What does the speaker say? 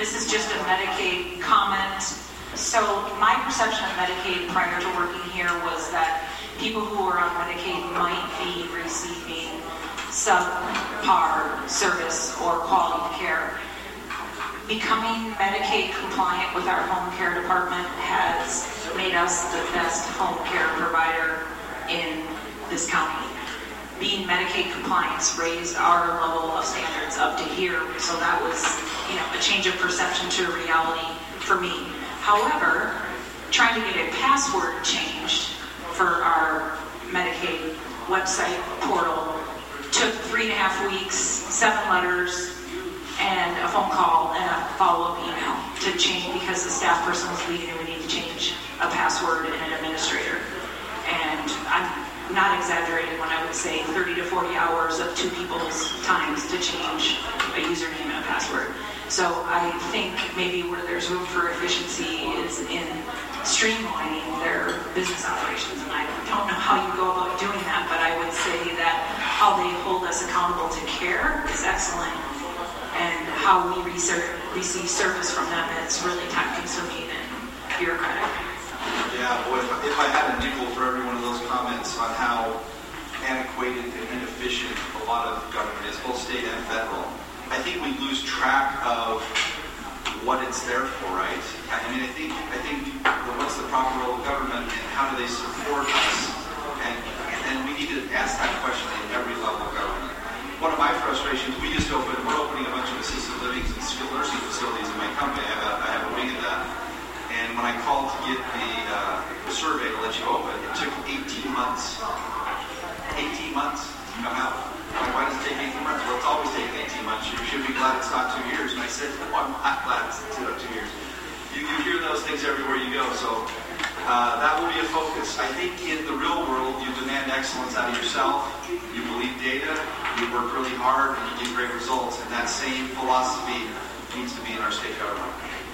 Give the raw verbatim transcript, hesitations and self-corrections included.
This is just a Medicaid comment. So my perception of Medicaid prior to working here was that people who are on Medicaid might be receiving subpar service or quality care. Becoming Medicaid compliant with our home care department has made us the best home care provider in this county. Being Medicaid compliance raised our level of standards up to here, so that was, you know, a change of perception to reality for me. However, trying to get a password changed for our Medicaid website portal took three and a half weeks, seven letters, and a phone call and a follow-up email to change because the staff person was leaving and we need to change a password and an administrator. And I'm not exaggerating when I would say thirty to forty hours of two people's times to change a username and a password. So I think maybe where there's room for efficiency is in streamlining their business operations. And I don't know how you go about doing that, but I would say that how they hold us accountable to care is excellent. And how we research, receive service from them is really time-consuming and bureaucratic. Yeah, boy, if, if I had a nickel for every one of those comments on how antiquated and inefficient a lot of government is, both state and federal, I think we lose track of what it's there for, right? I mean, I think, I think well, what's the proper role of government and how do they support us? And, and we need to ask that question at every level of government. One of my frustrations, we just opened, we're opening a bunch of assisted living and skilled nursing facilities in my company. I have a, I have a wing of that. And when I called to get the, uh, the survey to let you open, it took eighteen months. eighteen months to come out. Like, why does it take eighteen months? Well, it's always taken eighteen months. You should be glad it's not two years. And I said, well, I'm not glad it's two, two years. You, you hear those things everywhere you go. So uh, that will be a focus. I think in the real world, you demand excellence out of yourself. You believe data. You work really hard and you get great results, and that same philosophy needs to be in our state government.